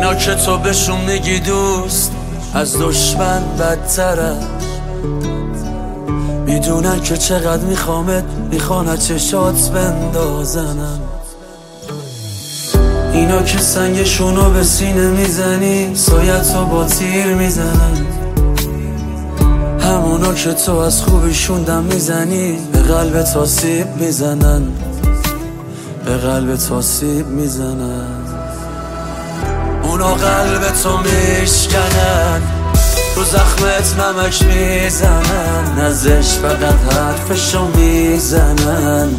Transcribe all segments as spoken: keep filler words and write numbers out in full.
اینا که تو بهشون میگی دوست از دشمن بدترن، میدونن که چقدر میخوامت، میخوان چشات بندازنم. اینا که سنگشونو به سینه میزنی سایتو با تیر میزنن، همونا که تو از خوبیشون دم میزنی به قلب آسیب میزنن، به قلب آسیب میزنن. اونا قلب تو میشکنن، تو زخمت نمک میزنن، ازش فقط حرفشو میزنن.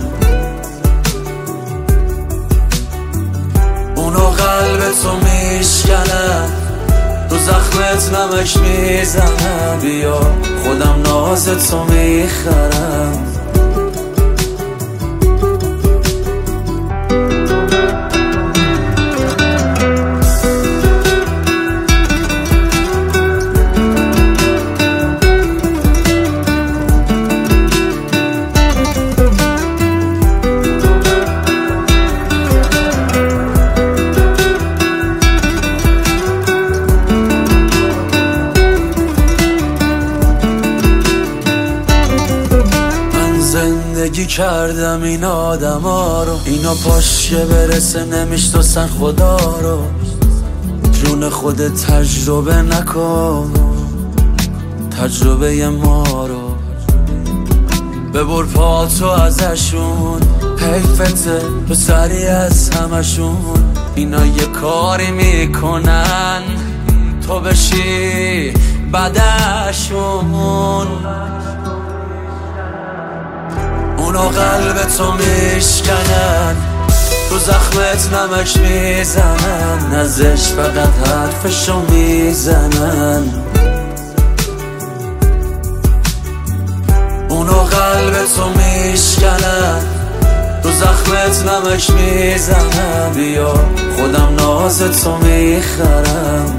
اونا قلب تو میشکنن، تو زخمت نمک میزنن. بیا خودم نازتو میخرم. زندگی کردم این آدم ها رو، اینا پاش که برسه نمیشناسن خدا رو. جون خودت تجربه نکن، تجربه ما رو. ببر پاتو ازشون، حیفته تو سری از همشون. اینا یه کاری میکنن تو بشی بعدشون. اونا قلب تو میشکنن، تو زخمت نمک میزنن، ازش فقط حرفشو میزنن. اونا قلب تو میشکنن، تو زخمت نمک میزنن. بیا خودم نازتو میخرم.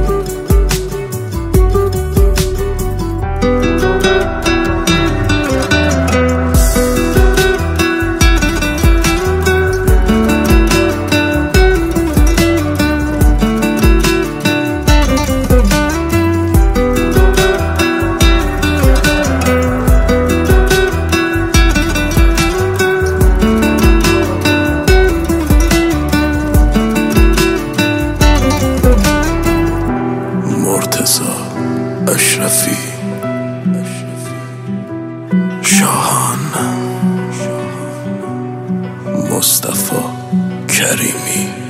اشرفی، شاهان، مصطفی کریمی.